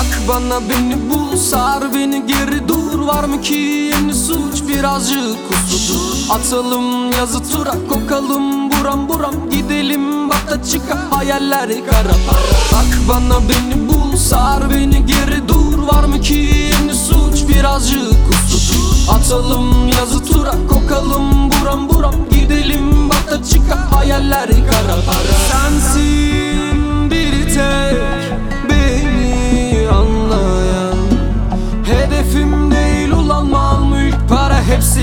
Bak bana beni bul, sar beni geri dur. Var mı ki yeni suç, birazcık kusudur. Atalım yazı tura, kokalım buram buram. Gidelim bata çıka, hayaller kara para. Bak bana beni bul, sar beni geri dur. Var mı ki yeni suç, birazcık kusudur. Atalım yazı tura, kokalım buram buram. Gidelim bata çıka, hayaller kara para. Sensin bir tek beni anlayan. Hedefim değil ulan mal mülk para, hepsi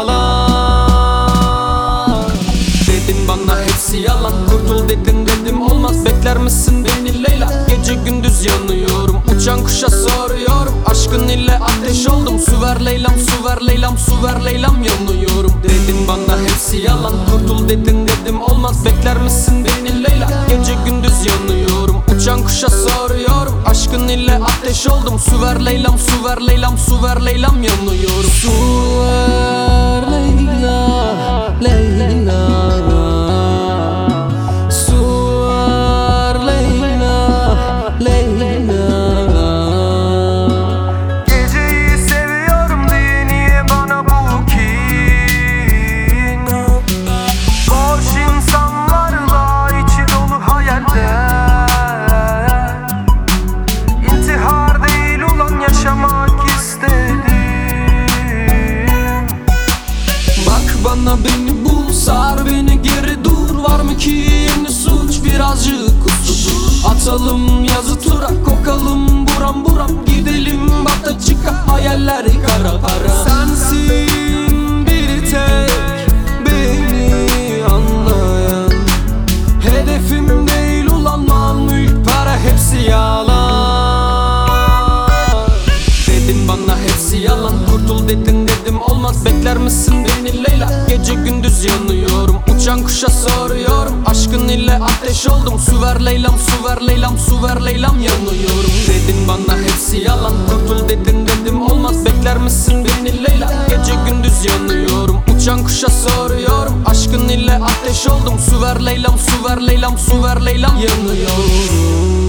yalan. Dedin bana hepsi yalan, kurtul dedin dedim olmaz. Bekler misin beni Leyla, gece gündüz yanıyorum. Uçan kuşa soruyorum, aşkın ile ateş oldum. Su ver Leylam, su ver Leylam, su ver Leylam, yanıyorum. Dedin bana hepsi yalan, kurtul dedin dedim olmaz. Bekler misin beni Leyla, gece gündüz yanıyorum. Uçan kuşa soruyorum, aşkın ile ateş oldum. Su ver Leylam, su ver Leylam, su ver Leylam, yanıyorum. Su ver Leyla, Leyla. Su ver Leyla, Leyla. Geceyi seviyorum diye niye bana bu kin? Boş insanlarla içi dolu hayaller. İntihar değil ulan, yaşamak istedim. Bak bana beni bul, sar beni geri dur. Var mı ki yeni suç, birazcık kusudur. Atalım yazı tura, kokalım buram buram. Gidelim bata çıka, hayaller kara para. Sensin bir tek beni anlayan. Hedefim değil ulan mal mülk para, hepsi yalan. Dedin bana hepsi yalan, kurtul dedin dedim olmaz. Bekler misin beni Leyla, gece gündüz yanıyorum. Uçan kuşa soruyorum, aşkın ile ateş oldum. Su ver Leylam, su ver Leylam, su ver Leylam, yanıyorum. Dedin bana hepsi yalan, kurtul dedin dedim olmaz. Bekler misin beni Leyla, gece gündüz yanıyorum. Uçan kuşa soruyorum, aşkın ile ateş oldum. Su ver Leylam, su ver Leylam, su ver Leylam, yanıyorum.